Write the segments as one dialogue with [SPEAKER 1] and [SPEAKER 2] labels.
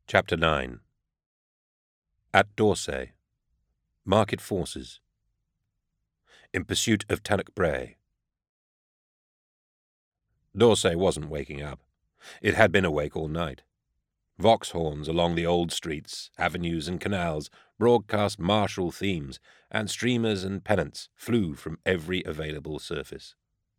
[SPEAKER 1] Chapter 9. At D'Orsay. Market Forces. In Pursuit of Tannock Bray. D'Orsay wasn't waking up. It had been awake all night. Vauxhorns along the old streets, avenues and canals broadcast martial themes, and streamers and pennants flew from every available surface.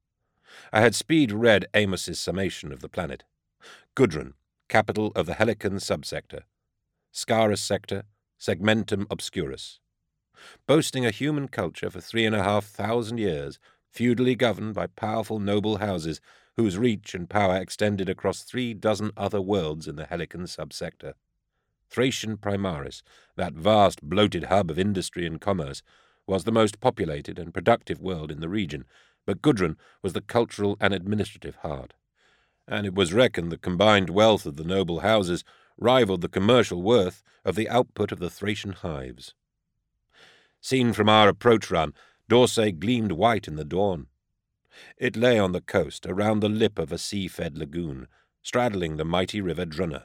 [SPEAKER 1] I had speed-read Amos's summation of the planet. Gudrun, capital of the Helican subsector. Scarus sector, segmentum obscurus. Boasting a human culture for 3,500 years, feudally governed by powerful noble houses whose reach and power extended across 36 other worlds in the Helican subsector. Thracian Primaris, that vast bloated hub of industry and commerce, was the most populated and productive world in the region, but Gudrun was the cultural and administrative heart. And it was reckoned the combined wealth of the noble houses rivaled the commercial worth of the output of the Thracian hives. Seen from our approach run, D'Orsay gleamed white in the dawn. It lay on the coast, around the lip of a sea-fed lagoon, straddling the mighty river Drunna.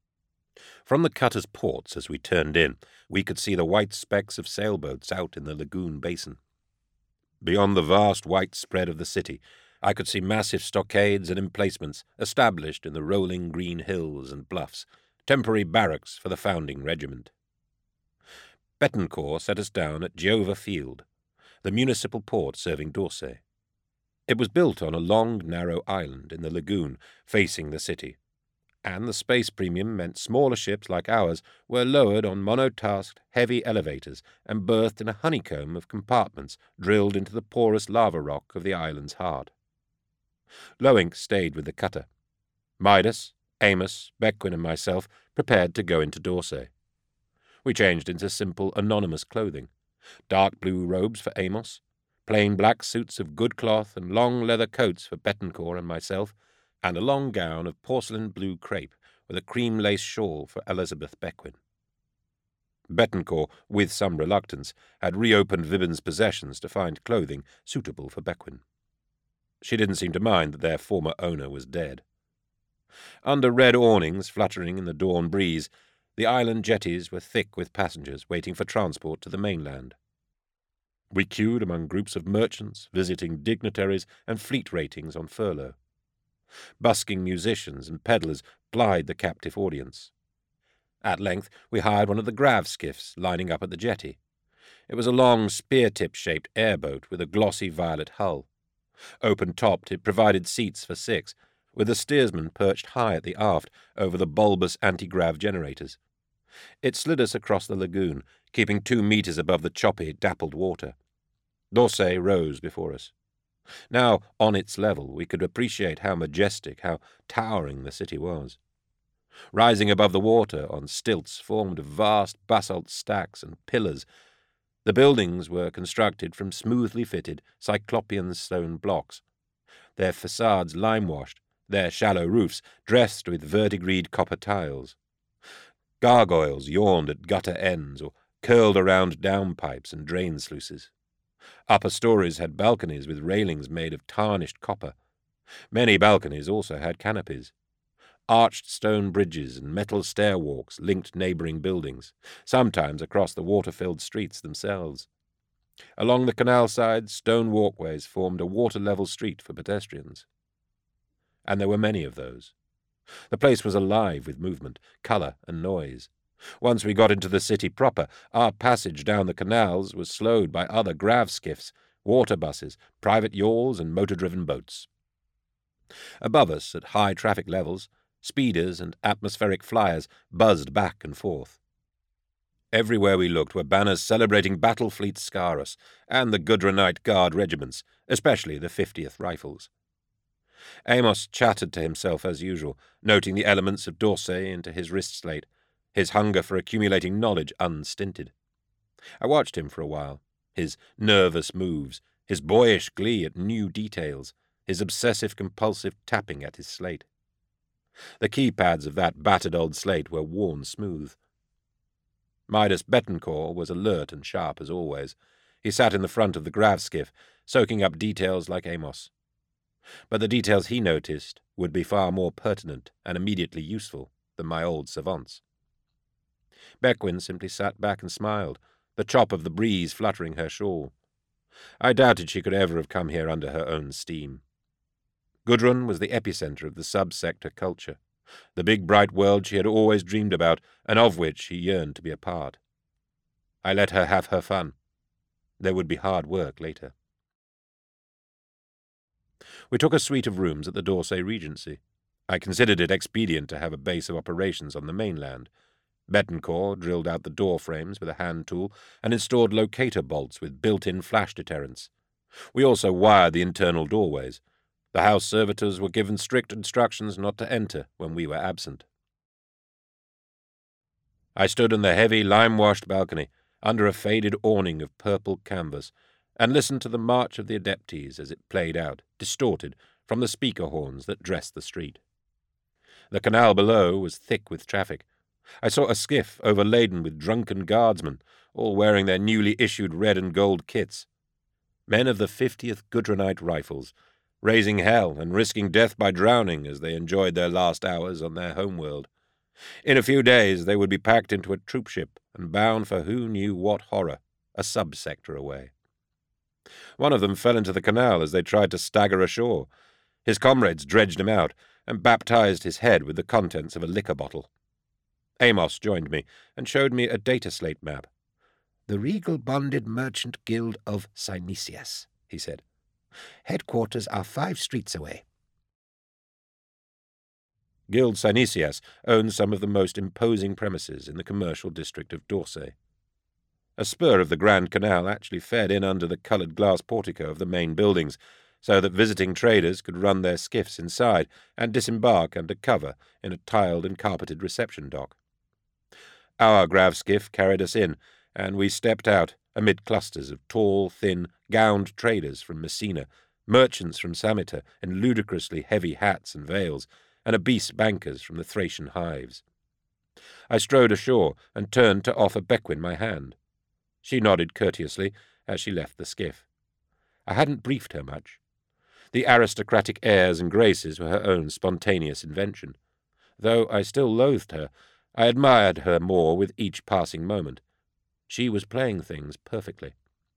[SPEAKER 1] From the cutter's ports, as we turned in, we could see the white specks of sailboats out in the lagoon basin. Beyond the vast white spread of the city, I could see massive stockades and emplacements established in the rolling green hills and bluffs, temporary barracks for the founding regiment. Betancourt set us down at Giova Field, the municipal port serving D'Orsay. It was built on a long, narrow island in the lagoon facing the city, and the space premium meant smaller ships like ours were lowered on monotasked, heavy elevators and berthed in a honeycomb of compartments drilled into the porous lava rock of the island's heart. Loink stayed with the cutter. Midas, Amos, Bequin, and myself prepared to go into D'Orsay. We changed into simple, anonymous clothing. Dark blue robes for Amos, plain black suits of good cloth and long leather coats for Betancourt and myself, and a long gown of porcelain blue crepe with a cream lace shawl for Elizabeth Bequin. Betancourt, with some reluctance, had reopened Vibben's possessions to find clothing suitable for Bequin. She didn't seem to mind that their former owner was dead. Under red awnings fluttering in the dawn breeze, the island jetties were thick with passengers waiting for transport to the mainland. We queued among groups of merchants, visiting dignitaries, and fleet ratings on furlough. Busking musicians and peddlers plied the captive audience. At length we hired one of the grav skiffs lining up at the jetty. It was a long spear-tip-shaped airboat with a glossy violet hull. Open-topped, it provided seats for 6, with the steersman perched high at the aft over the bulbous anti-grav generators. It slid us across the lagoon, keeping 2 meters above the choppy, dappled water. D'Orsay rose before us. Now, on its level, we could appreciate how majestic, how towering the city was. Rising above the water on stilts formed of vast basalt stacks and pillars, the buildings were constructed from smoothly fitted cyclopean stone blocks, their facades lime-washed, their shallow roofs dressed with verdigreed copper tiles. Gargoyles yawned at gutter ends or curled around downpipes and drain sluices. Upper stories had balconies with railings made of tarnished copper. Many balconies also had canopies. Arched stone bridges and metal stairwalks linked neighbouring buildings, sometimes across the water-filled streets themselves. Along the canal sides, stone walkways formed a water-level street for pedestrians. And there were many of those. The place was alive with movement, colour, and noise. Once we got into the city proper, our passage down the canals was slowed by other grav skiffs, water buses, private yawls, and motor-driven boats. Above us, at high traffic levels, speeders and atmospheric flyers buzzed back and forth. Everywhere we looked were banners celebrating Battle Fleet Scarus and the Gudronite Guard regiments, especially the 50th Rifles. Amos chattered to himself as usual, noting the elements of D'Orsay into his wrist slate, his hunger for accumulating knowledge unstinted. I watched him for a while, his nervous moves, his boyish glee at new details, his obsessive-compulsive tapping at his slate. The keypads of that battered old slate were worn smooth. Midas Betancourt was alert and sharp as always. He sat in the front of the grav skiff, soaking up details like Amos. But the details he noticed would be far more pertinent and immediately useful than my old savants. Bequin simply sat back and smiled, the chop of the breeze fluttering her shawl. I doubted she could ever have come here under her own steam. Gudrun was the epicentre of the sub-sector culture, the big bright world she had always dreamed about and of which she yearned to be a part. I let her have her fun. There would be hard work later. We took a suite of rooms at the d'Orsay Regency. I considered it expedient to have a base of operations on the mainland. Betancourt drilled out the door frames with a hand tool and installed locator bolts with built-in flash deterrents. We also wired the internal doorways. The house servitors were given strict instructions not to enter when we were absent. I stood on the heavy, lime-washed balcony, under a faded awning of purple canvas, and listened to the march of the Adeptes as it played out, distorted, from the speaker horns that dressed the street. The canal below was thick with traffic. I saw a skiff overladen with drunken guardsmen, all wearing their newly issued red and gold kits. Men of the 50th Gudrunite Rifles, raising hell and risking death by drowning as they enjoyed their last hours on their homeworld. In a few days they would be packed into a troopship and bound for who knew what horror, a sub-sector away. One of them fell into the canal as they tried to stagger ashore. His comrades dredged him out and baptized his head with the contents of a liquor bottle. Amos joined me and showed me a data slate map. "The Regal Bonded Merchant Guild of Synesius," he said. "Headquarters are 5 streets away." Guild Synesius owns some of the most imposing premises in the commercial district of d'Orsay. A spur of the Grand Canal actually fed in under the coloured glass portico of the main buildings, so that visiting traders could run their skiffs inside and disembark under cover in a tiled and carpeted reception dock. Our grav skiff carried us in, and we stepped out amid clusters of tall, thin, gowned traders from Messina, merchants from Samita in ludicrously heavy hats and veils, and obese bankers from the Thracian hives. I strode ashore and turned to offer Bequin my hand. She nodded courteously as she left the skiff. I hadn't briefed her much. The aristocratic airs and graces were her own spontaneous invention. Though I still loathed her, I admired her more with each passing moment. She was playing things perfectly.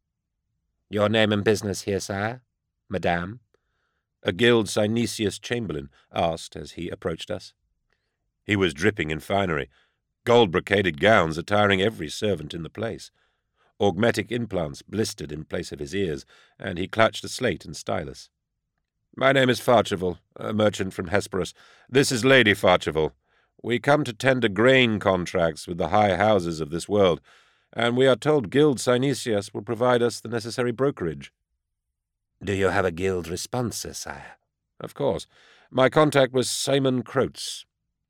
[SPEAKER 1] "Your name and business here, sire, madame?" a Guild Synesius chamberlain asked as he approached us. He was dripping in finery, gold-brocaded gowns attiring every servant in the place. Augmetic implants blistered in place of his ears, and he clutched a slate and stylus. "My name is Farchival, a merchant from Hesperus. This is Lady Farchival. We come to tender grain contracts with the high houses of this world, and we are told Guild Synesius will provide us the necessary brokerage." "Do you have a guild responser, sire?" "Of course. My contact was Simon Croats."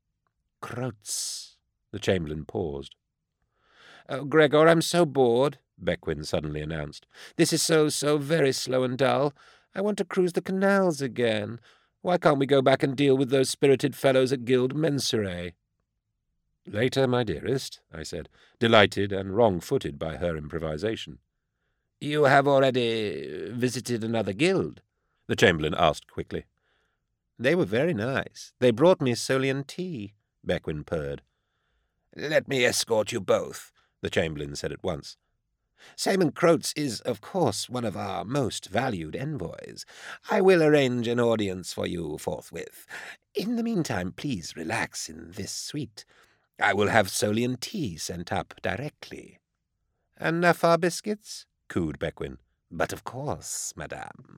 [SPEAKER 1] "Croats." The chamberlain paused. "Oh, Gregor, I'm so bored," Bequin suddenly announced. "This is so very slow and dull. I want to cruise the canals again. Why can't we go back and deal with those spirited fellows at Guild Mensurae?" "Later, my dearest," I said, delighted and wrong-footed by her improvisation. "You have already visited another guild?" the chamberlain asked quickly. "They were very nice. They brought me Solian tea," Bequin purred. "Let me escort you both," the chamberlain said at once. "Simon Croats is, of course, one of our most valued envoys. I will arrange an audience for you forthwith. In the meantime, please relax in this suite. I will have Solian tea sent up directly." "And Nafar biscuits?" cooed Bequin. "But of course, madame."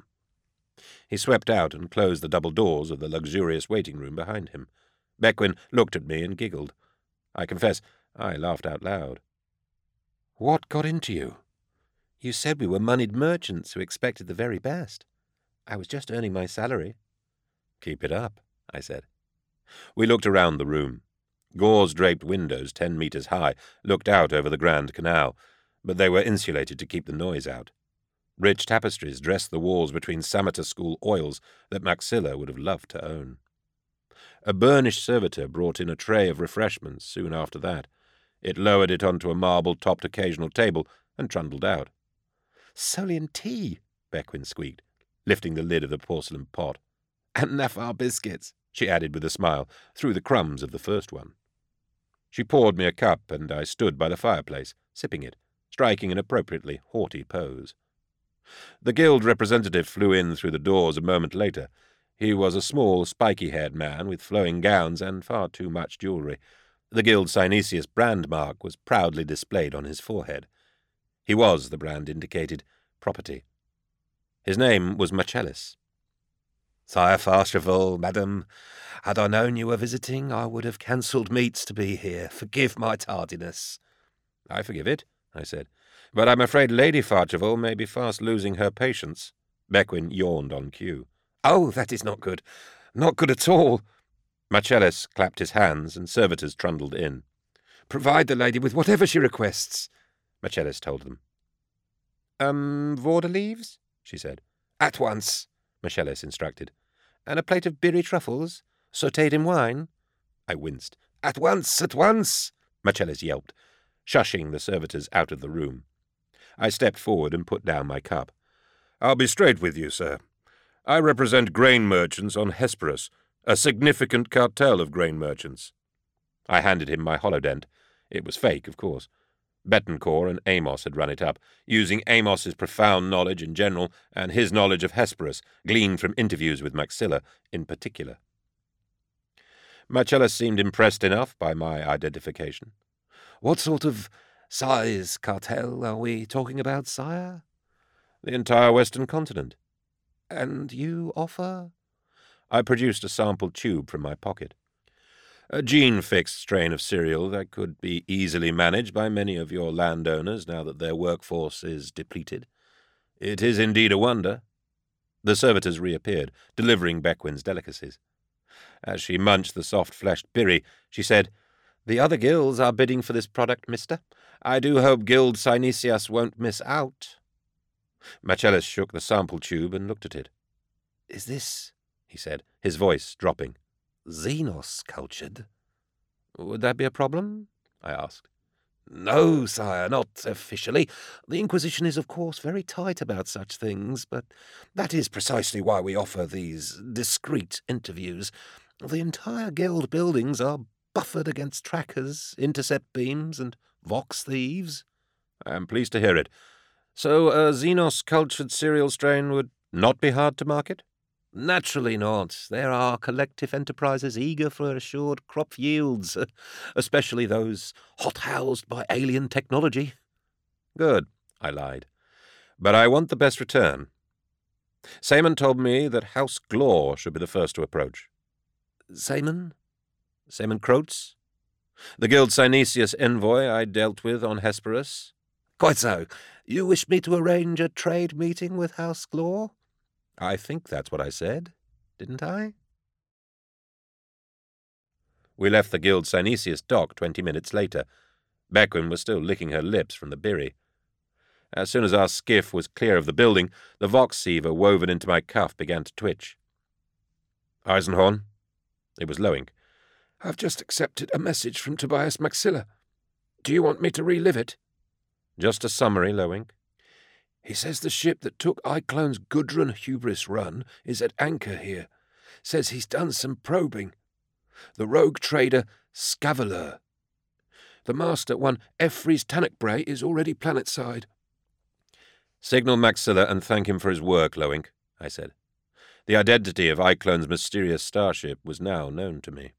[SPEAKER 1] He swept out and closed the double doors of the luxurious waiting room behind him. Bequin looked at me and giggled. I confess, I laughed out loud. "What got into you? You said we were moneyed merchants who expected the very best. I was just earning my salary." "Keep it up," I said. We looked around the room. Gauze-draped windows 10 meters high looked out over the Grand Canal, but they were insulated to keep the noise out. Rich tapestries dressed the walls between Samita School oils that Maxilla would have loved to own. A burnished servitor brought in a tray of refreshments soon after that. It lowered it onto a marble-topped occasional table and trundled out. "Solian tea," Bequin squeaked, lifting the lid of the porcelain pot. "And Nafar biscuits," she added with a smile, through the crumbs of the first one. She poured me a cup, and I stood by the fireplace, sipping it, striking an appropriately haughty pose. The guild representative flew in through the doors a moment later. He was a small, spiky-haired man with flowing gowns and far too much jewellery. The guild Synesius brand mark was proudly displayed on his forehead. He was, the brand indicated, property. His name was Marcellus.
[SPEAKER 2] "Sire Farcheval, madam, had I known you were visiting, I would have cancelled meats to be here. Forgive my tardiness."
[SPEAKER 1] "I forgive it," I said, "but I'm afraid Lady Farcheval may be fast losing her patience." Bequin yawned on cue.
[SPEAKER 2] "Oh, that is not good. Not good at all."
[SPEAKER 1] Marcellus clapped his hands, and servitors trundled in.
[SPEAKER 2] "Provide the lady with whatever she requests,"
[SPEAKER 1] Marcellus told them. Vorder leaves?" she said.
[SPEAKER 2] "At once,"
[SPEAKER 1] Marcellus instructed. "And a plate of birri truffles, sautéed in wine?" I winced.
[SPEAKER 2] "At once, at once,"
[SPEAKER 1] Marcellus yelped, shushing the servitors out of the room. I stepped forward and put down my cup. "I'll be straight with you, sir. I represent grain merchants on Hesperus, a significant cartel of grain merchants." I handed him my holodent. It was fake, of course. Betancourt and Amos had run it up, using Amos's profound knowledge in general and his knowledge of Hesperus, gleaned from interviews with Maxilla in particular. Marcellus seemed impressed enough by my identification.
[SPEAKER 2] "What sort of size cartel are we talking about, sire?"
[SPEAKER 1] "The entire western continent."
[SPEAKER 2] "And you offer?"
[SPEAKER 1] I produced a sample tube from my pocket. "A gene-fixed strain of cereal that could be easily managed by many of your landowners now that their workforce is depleted. It is indeed a wonder." The servitors reappeared, delivering Bequin's delicacies. As she munched the soft-fleshed birri, she said, "The other guilds are bidding for this product, mister. I do hope Guild Synesius won't miss out." Marcellus shook the sample tube and looked at it.
[SPEAKER 2] "Is this," he said,
[SPEAKER 1] his voice dropping,
[SPEAKER 2] "Xenos cultured?"
[SPEAKER 1] "Would that be a problem?" I asked.
[SPEAKER 2] "No, sire, not officially. The Inquisition is, of course, very tight about such things, but that is precisely why we offer these discreet interviews. The entire guild buildings are buffered against trackers, intercept beams, and vox thieves."
[SPEAKER 1] "I am pleased to hear it. So a Xenos-cultured cereal strain would not be hard to market?"
[SPEAKER 2] "Naturally not. There are collective enterprises eager for assured crop yields, especially those hot-housed by alien technology."
[SPEAKER 1] "Good," I lied. "But I want the best return. Seaman told me that House Glor should be the first to approach."
[SPEAKER 2] "Seaman?"
[SPEAKER 1] "Seaman Croats? The Guild Synesius envoy I dealt with on Hesperus."
[SPEAKER 2] "Quite so. You wish me to arrange a trade meeting with House Glor?"
[SPEAKER 1] "I think that's what I said, didn't I?" We left the Guild Synesius dock 20 minutes later. Bequin was still licking her lips from the birri. As soon as our skiff was clear of the building, the vox-seaver woven into my cuff began to twitch. "Eisenhorn?" It was Loink.
[SPEAKER 2] "I've just accepted a message from Tobias Maxilla. Do you want me to relive it?"
[SPEAKER 1] "Just a summary, Loink."
[SPEAKER 2] "He says the ship that took Iclone's Gudrun Hubris run is at anchor here. Says he's done some probing. The rogue trader Scaveler. The master, one Effries Tannockbray, is already planetside."
[SPEAKER 1] "Signal Maxilla and thank him for his work, Loink," I said. The identity of Iclone's mysterious starship was now known to me.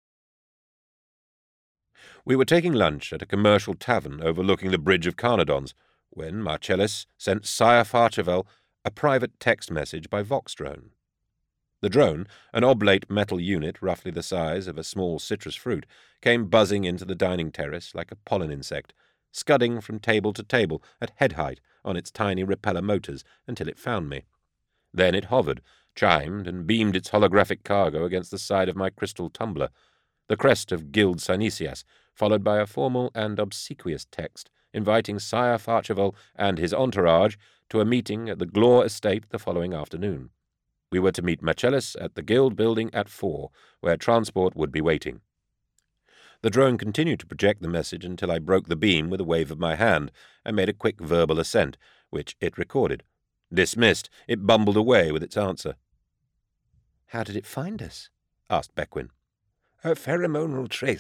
[SPEAKER 1] We were taking lunch at a commercial tavern overlooking the Bridge of Carnadons when Marcellus sent Sire Farcheval a private text message by Vox drone. The drone, an oblate metal unit roughly the size of a small citrus fruit, came buzzing into the dining terrace like a pollen insect, scudding from table to table at head height on its tiny repeller motors until it found me. Then it hovered, chimed, and beamed its holographic cargo against the side of my crystal tumbler, the crest of Guild Synesius, followed by a formal and obsequious text inviting Sire Farcheval and his entourage to a meeting at the Glor estate the following afternoon. We were to meet Marcellus at the Guild building at 4, where transport would be waiting. The drone continued to project the message until I broke the beam with a wave of my hand and made a quick verbal assent, which it recorded. Dismissed, it bumbled away with its answer.
[SPEAKER 2] "How did it find us?"
[SPEAKER 1] asked Bequin.
[SPEAKER 2] "A pheromonal trace,"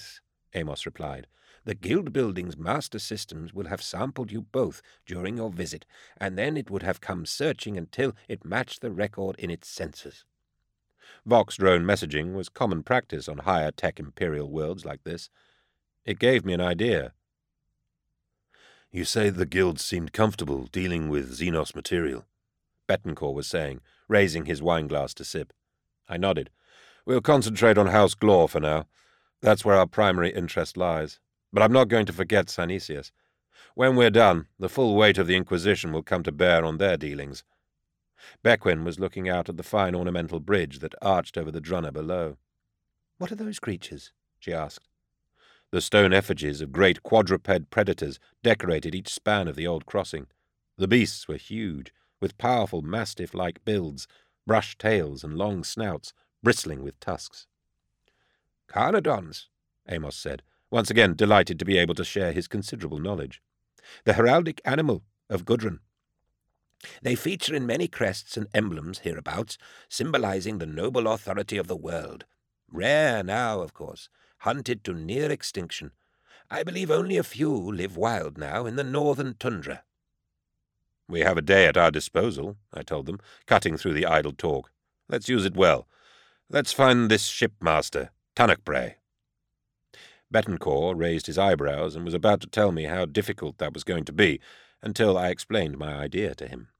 [SPEAKER 2] Amos replied. The guild building's master systems will have sampled you both during your visit, and then it would have come searching until it matched the record in its sensors.
[SPEAKER 1] Vox drone messaging was common practice on higher-tech Imperial worlds like this. It gave me an idea.
[SPEAKER 3] You say the guild seemed comfortable dealing with Xenos material,
[SPEAKER 1] Betancourt was saying, raising his wineglass to sip. I nodded. We'll concentrate on House Glor for now. That's where our primary interest lies. But I'm not going to forget Synesius. When we're done, the full weight of the Inquisition will come to bear on their dealings. Bequin was looking out at the fine ornamental bridge that arched over the Drunna below.
[SPEAKER 2] What are those creatures? She asked.
[SPEAKER 1] The stone effigies of great quadruped predators decorated each span of the old crossing. The beasts were huge, with powerful mastiff-like builds, brushed tails and long snouts, bristling with tusks.
[SPEAKER 2] Carnodons, Amos said, once again delighted to be able to share his considerable knowledge. The heraldic animal of Gudrun. They feature in many crests and emblems hereabouts, symbolizing the noble authority of the world. Rare now, of course, hunted to near extinction. I believe only a few live wild now in the northern tundra.
[SPEAKER 1] We have a day at our disposal, I told them, cutting through the idle talk. Let's use it well. Let's find this shipmaster, Tannoch Bray. Betancourt raised his eyebrows and was about to tell me how difficult that was going to be, until I explained my idea to him.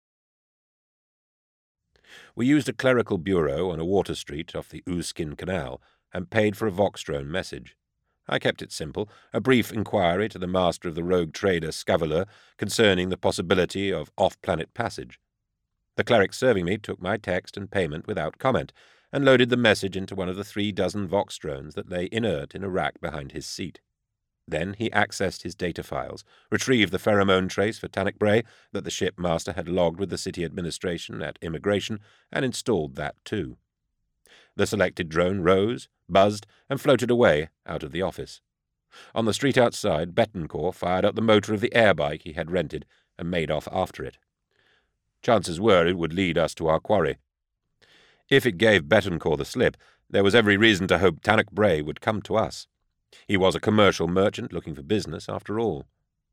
[SPEAKER 1] We used a clerical bureau on a water street off the Ooskin Canal and paid for a Vox-drone message. I kept it simple, a brief inquiry to the master of the rogue trader Scaveler concerning the possibility of off-planet passage. The cleric serving me took my text and payment without comment, and loaded the message into one of the 36 Vox-drones that lay inert in a rack behind his seat. Then he accessed his data files, retrieved the pheromone trace for Tannoch Bray that the shipmaster had logged with the city administration at immigration, and installed that too. The selected drone rose, buzzed, and floated away out of the office. On the street outside, Betancourt fired up the motor of the air bike he had rented and made off after it. Chances were it would lead us to our quarry. If it gave Betancourt the slip, there was every reason to hope Tannoch Bray would come to us. He was a commercial merchant looking for business, after all.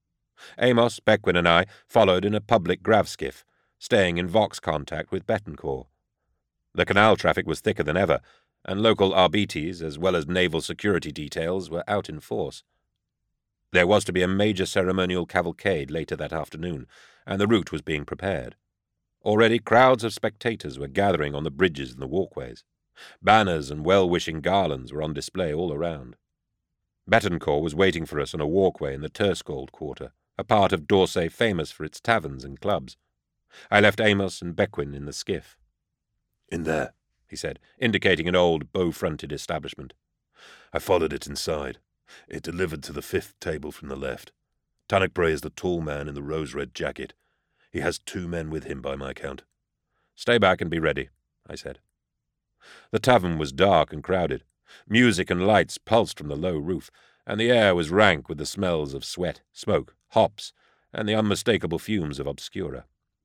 [SPEAKER 1] Amos, Bequin, and I followed in a public gravskiff, staying in Vox contact with Betancourt. The canal traffic was thicker than ever, and local arbites, as well as naval security details, were out in force. There was to be a major ceremonial cavalcade later that afternoon, and the route was being prepared. Already crowds of spectators were gathering on the bridges and the walkways. Banners and well-wishing garlands were on display all around. Betancourt was waiting for us on a walkway in the Terskold quarter, a part of D'Orsay famous for its taverns and clubs. I left Amos and Bequin in the skiff.
[SPEAKER 3] "In there,"
[SPEAKER 1] he said, indicating an old bow-fronted establishment.
[SPEAKER 3] "I followed it inside. It delivered to the 5th table from the left. Tannoch Bray is the tall man in the rose-red jacket. He has 2 men with him by my count."
[SPEAKER 1] "Stay back and be ready," I said. The tavern was dark and crowded. Music and lights pulsed from the low roof, and the air was rank with the smells of sweat, smoke, hops, and the unmistakable fumes of Obscura.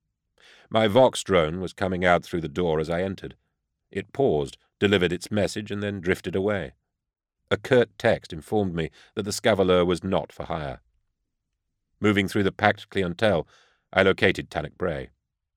[SPEAKER 1] My Vox drone was coming out through the door as I entered. It paused, delivered its message, and then drifted away. A curt text informed me that the Scaveler was not for hire. Moving through the packed clientele, I located Tannoch Bray.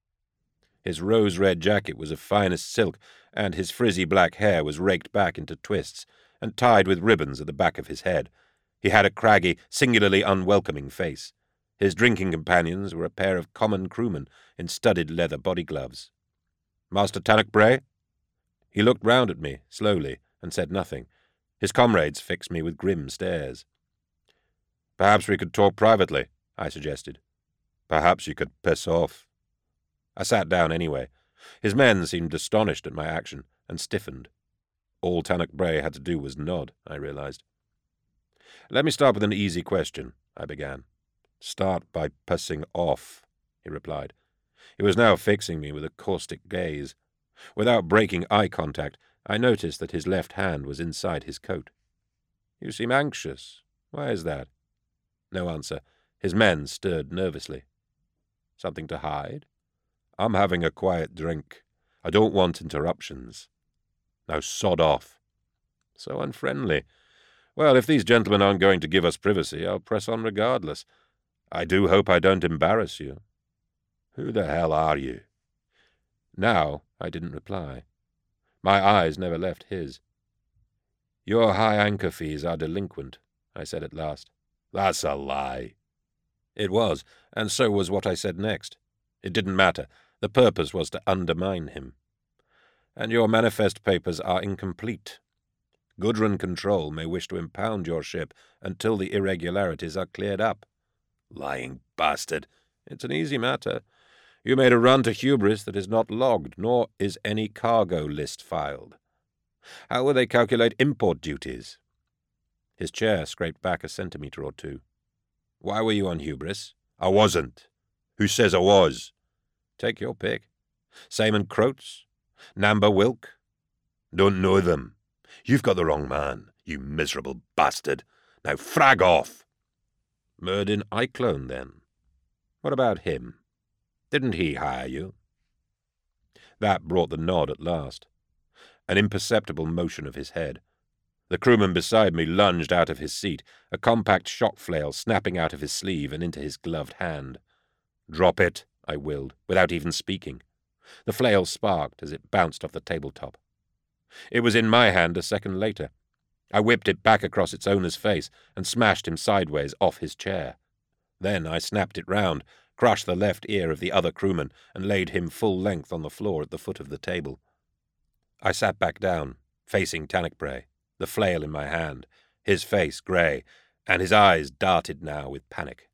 [SPEAKER 1] His rose-red jacket was of finest silk, and his frizzy black hair was raked back into twists and tied with ribbons at the back of his head. He had a craggy, singularly unwelcoming face. His drinking companions were a pair of common crewmen in studded leather body gloves. "Master Tannoch Bray?" He looked round at me, slowly, and said nothing. His comrades fixed me with grim stares. "Perhaps we could talk privately," I suggested. "Perhaps you could piss off." I sat down anyway. His men seemed astonished at my action, and stiffened. All Tannoch Bray had to do was nod, I realized. "Let me start with an easy question," I began. "Start by pissing off," he replied. He was now fixing me with a caustic gaze. Without breaking eye contact, I noticed that his left hand was inside his coat. "You seem anxious. Why is that?" No answer. His men stirred nervously. "Something to hide?" "I'm having a quiet drink. I don't want interruptions." "Now sod off." So unfriendly. Well, if these gentlemen aren't going to give us privacy, I'll press on regardless. I do hope I don't embarrass you. Who the hell are you? Now I didn't reply. My eyes never left his. Your high anchor fees are delinquent, I said at last.
[SPEAKER 3] That's a lie.
[SPEAKER 1] It was, and so was what I said next. It didn't matter. The purpose was to undermine him. And your manifest papers are incomplete. Gudrun Control may wish to impound your ship until the irregularities are cleared up.
[SPEAKER 3] Lying bastard.
[SPEAKER 1] It's an easy matter. You made a run to hubris that is not logged, nor is any cargo list filed. How will they calculate import duties? His chair scraped back a centimetre or two. Why were you on hubris?
[SPEAKER 3] I wasn't. Who says I was?
[SPEAKER 1] Take your pick. Simon Croats? Namba Wilk?
[SPEAKER 3] Don't know them. You've got the wrong man, you miserable bastard. Now frag off.
[SPEAKER 1] Merdin Iclone, then. What about him? Didn't he hire you? That brought the nod at last. An imperceptible motion of his head. The crewman beside me lunged out of his seat, a compact shock flail snapping out of his sleeve and into his gloved hand. Drop it, I willed, without even speaking. The flail sparked as it bounced off the tabletop. It was in my hand a second later. I whipped it back across its owner's face and smashed him sideways off his chair. Then I snapped it round, crushed the left ear of the other crewman, and laid him full length on the floor at the foot of the table. I sat back down, facing Tannochbray, the flail in my hand, his face grey, and his eyes darted now with panic.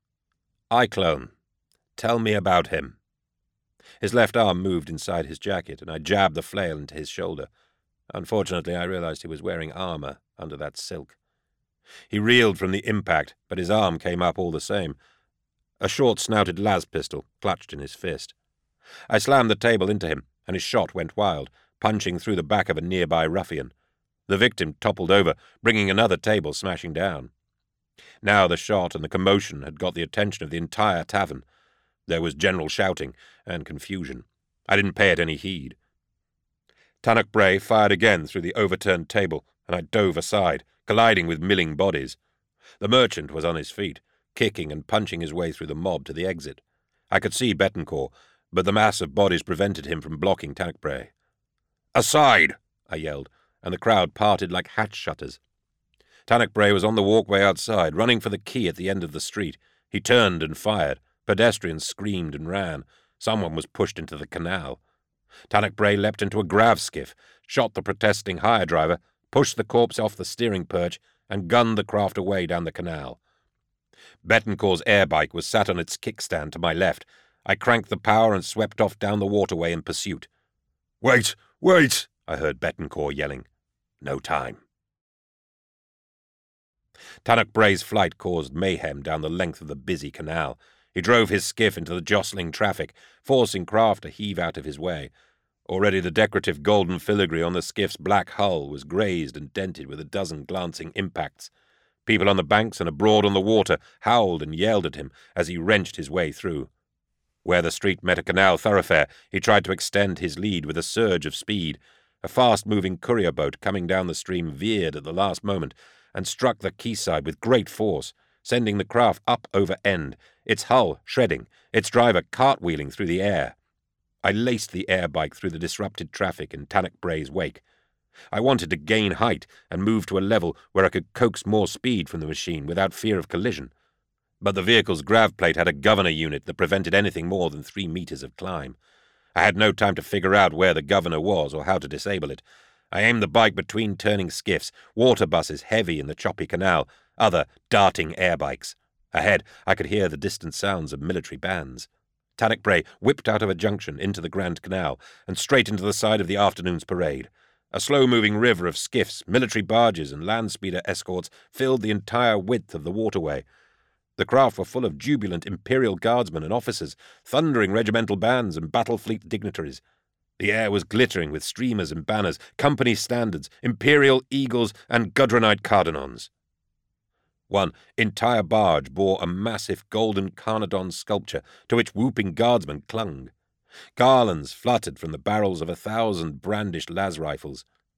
[SPEAKER 1] Iclone, tell me about him. His left arm moved inside his jacket, and I jabbed the flail into his shoulder. Unfortunately, I realized he was wearing armor under that silk. He reeled from the impact, but his arm came up all the same. A short-snouted las pistol clutched in his fist. I slammed the table into him, and his shot went wild, punching through the back of a nearby ruffian. The victim toppled over, bringing another table smashing down. Now the shot and the commotion had got the attention of the entire tavern. There was general shouting and confusion. I didn't pay it any heed. Tannochbray fired again through the overturned table, and I dove aside, colliding with milling bodies. The merchant was on his feet, kicking and punching his way through the mob to the exit. I could see Betancourt, but the mass of bodies prevented him from blocking Tannochbray. "Aside!" I yelled, and the crowd parted like hatch shutters. Tannochbray was on the walkway outside, running for the key at the end of the street. He turned and fired. Pedestrians screamed and ran. Someone was pushed into the canal. Tannochbray leapt into a grav skiff, shot the protesting hire driver, pushed the corpse off the steering perch, and gunned the craft away down the canal. Betancourt's air bike was sat on its kickstand to my left. I cranked the power and swept off down the waterway in pursuit. "Wait! Wait!" I heard Betancourt yelling. No time. Tannochbray's flight caused mayhem down the length of the busy canal. He drove his skiff into the jostling traffic, forcing craft to heave out of his way. Already the decorative golden filigree on the skiff's black hull was grazed and dented with a dozen glancing impacts. People on the banks and abroad on the water howled and yelled at him as he wrenched his way through. Where the street met a canal thoroughfare, he tried to extend his lead with a surge of speed. A fast-moving courier boat coming down the stream veered at the last moment and struck the quayside with great force, sending the craft up over end, its hull shredding, its driver cartwheeling through the air. I laced the air bike through the disrupted traffic in Tannochbray's wake. I wanted to gain height and move to a level where I could coax more speed from the machine without fear of collision. But the vehicle's grav plate had a governor unit that prevented anything more than 3 meters of climb. I had no time to figure out where the governor was or how to disable it. I aimed the bike between turning skiffs, water buses heavy in the choppy canal, other darting air bikes. Ahead, I could hear the distant sounds of military bands. Tannochbray whipped out of a junction into the Grand Canal and straight into the side of the afternoon's parade. A slow-moving river of skiffs, military barges, and land speeder escorts filled the entire width of the waterway. The craft were full of jubilant Imperial Guardsmen and officers, thundering regimental bands and battle fleet dignitaries. The air was glittering with streamers and banners, company standards, Imperial eagles, and Gudrunite cardinons. One entire barge bore a massive golden Carnadon sculpture to which whooping guardsmen clung. Garlands fluttered from the barrels of 1,000 brandished las rifles.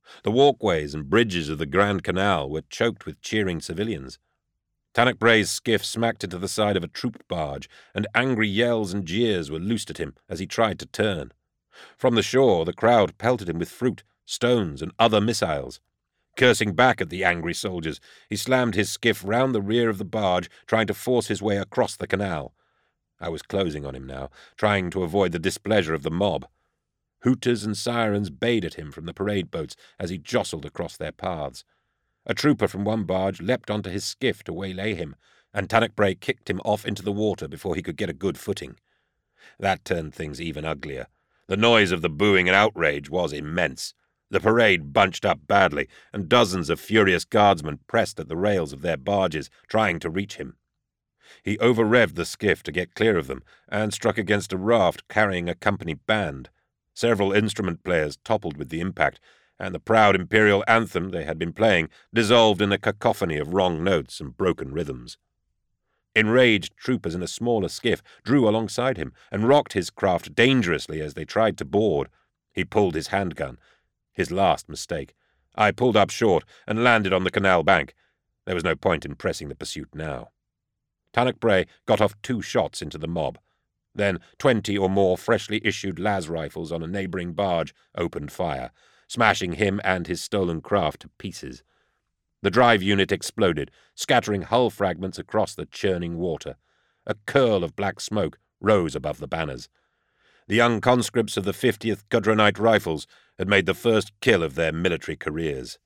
[SPEAKER 1] The walkways and bridges of the Grand Canal were choked with cheering civilians. Tannock Bray's skiff smacked into the side of a troop barge, and angry yells and jeers were loosed at him as he tried to turn. From the shore, the crowd pelted him with fruit, stones, and other missiles. Cursing back at the angry soldiers, he slammed his skiff round the rear of the barge, trying to force his way across the canal. I was closing on him now, trying to avoid the displeasure of the mob. Hooters and sirens bayed at him from the parade boats as he jostled across their paths. A trooper from one barge leapt onto his skiff to waylay him, and Tannock Bray kicked him off into the water before he could get a good footing. That turned things even uglier. The noise of the booing and outrage was immense. The parade bunched up badly, and dozens of furious guardsmen pressed at the rails of their barges, trying to reach him. He over-revved the skiff to get clear of them, and struck against a raft carrying a company band. Several instrument players toppled with the impact, and the proud imperial anthem they had been playing dissolved in a cacophony of wrong notes and broken rhythms. Enraged troopers in a smaller skiff drew alongside him and rocked his craft dangerously as they tried to board. He pulled his handgun. His last mistake. I pulled up short and landed on the canal bank. There was no point in pressing the pursuit now. Tannock Bray got off 2 shots into the mob. Then 20 or more freshly issued las rifles on a neighbouring barge opened fire, smashing him and his stolen craft to pieces. The drive unit exploded, scattering hull fragments across the churning water. A curl of black smoke rose above the banners. The young conscripts of the 50th Gudronite Rifles had made the first kill of their military careers.